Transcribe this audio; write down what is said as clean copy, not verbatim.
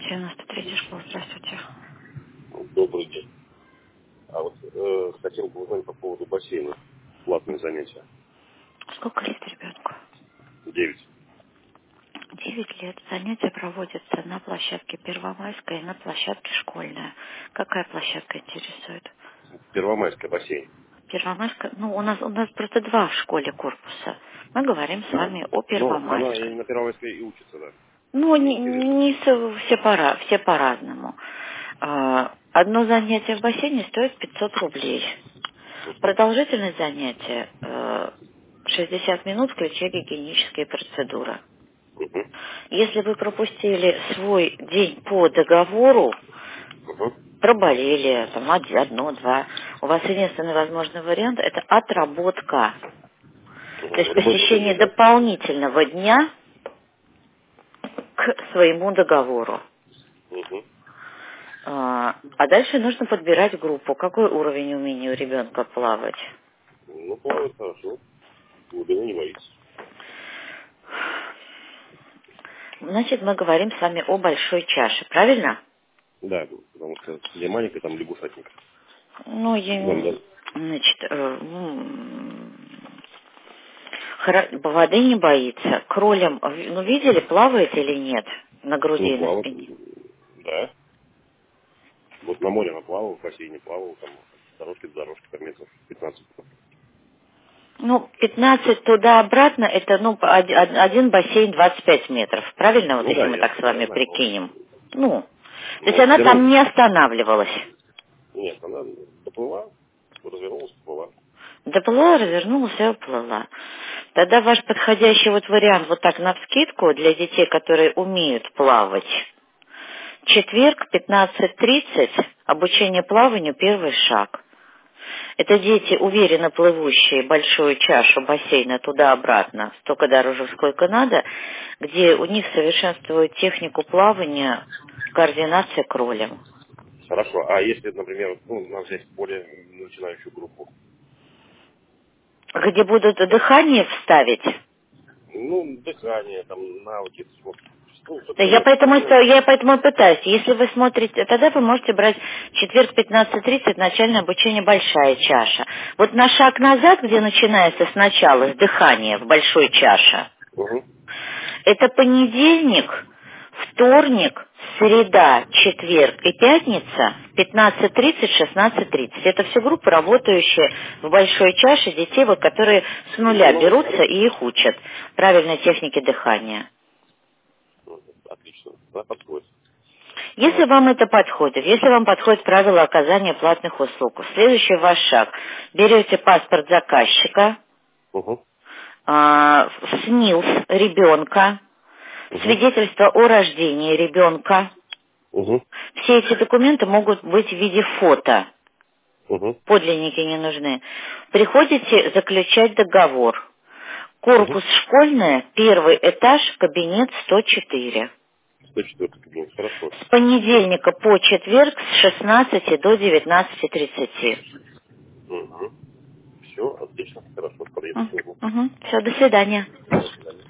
93-я школа, здравствуйте. Добрый день. А вот хотел бы узнать по поводу бассейна. Платные занятия. Сколько лет ребенку? 9. 9 лет. Занятия проводятся на площадке Первомайская и на площадке Школьная. Какая площадка интересует? Первомайская бассейн. Первомайская? Ну, у нас просто два в школе корпуса. Мы говорим с вами о Ну, она и Первомайской. на Первомайской и учится, да. Ну, Мне интересно. все по-разному. Одно занятие в бассейне стоит 500 рублей. Продолжительность занятия 60 минут, включая гигиенические процедуры. Угу. Если вы пропустили свой день по договору, Угу. проболели, там, одно, два, у вас единственный возможный вариант – это отработка. То есть Больше посещение дней, да? дополнительного дня к своему договору. Угу. А дальше нужно подбирать группу. Какой уровень умения у ребенка плавать? Ну, плавает хорошо. Глубины не боится. Значит, мы говорим с вами о большой чаше, правильно? Да, потому что где маленькая, там лягушатник. Ну, Вам, да? значит, воды не боится. Кролем, ну, видели, плавает или нет? На груди Ну, и на плавает. спине. Да. Вот на море она плавала, в бассейне плавала, там дорожки до дорожки, там метров 15. Ну, 15 туда-обратно, это, ну, один бассейн 25 метров. Правильно, вот Ну если да, мы так с я вами знаком. прикинем? Ну, то есть Но она все там равно. не останавливалась. Нет, она доплыла, развернулась, поплыла. Доплыла, развернулась и уплыла. Тогда ваш подходящий вот вариант, вот так навскидку, для детей, которые умеют плавать. Четверг, 15:30, обучение плаванию, первый шаг. Это дети, уверенно плывущие большую чашу бассейна туда-обратно, столько дороже, сколько надо, где у них совершенствуют технику плавания, координация кролем. Хорошо. А если, например, ну, нам взять более начинающую группу? Где будут дыхание вставить. Ну, дыхание, там, навыки, вот, ну, Да, собственно, я вот, поэтому, ну, я поэтому и пытаюсь. Если вы смотрите, тогда вы можете брать четверг 15:30, начальное обучение большая чаша. Вот на шаг назад, где начинается сначала с дыхания в большой чаше, угу. это понедельник, вторник, среда, четверг и пятница, 15:30, 16:30. Это все группы, работающие в большой чаше детей, вот, которые с нуля Ну, берутся и их учат правильной технике дыхания. отлично, да, подходит. Если вам это подходит, если вам подходит правило оказания платных услуг, следующий ваш шаг. Берете паспорт заказчика, Угу. СНИЛС ребенка, Угу. свидетельство о рождении ребенка. Угу. Все эти документы могут быть в виде фото. Угу. Подлинники не нужны. Приходите заключать договор. Угу. Корпус школьная, первый этаж, кабинет 104. 104 кабинет, хорошо. С понедельника по четверг с 16 до 19:30. Угу. Все, отлично, хорошо, подъеду сегодня. Все, до свидания. До свидания.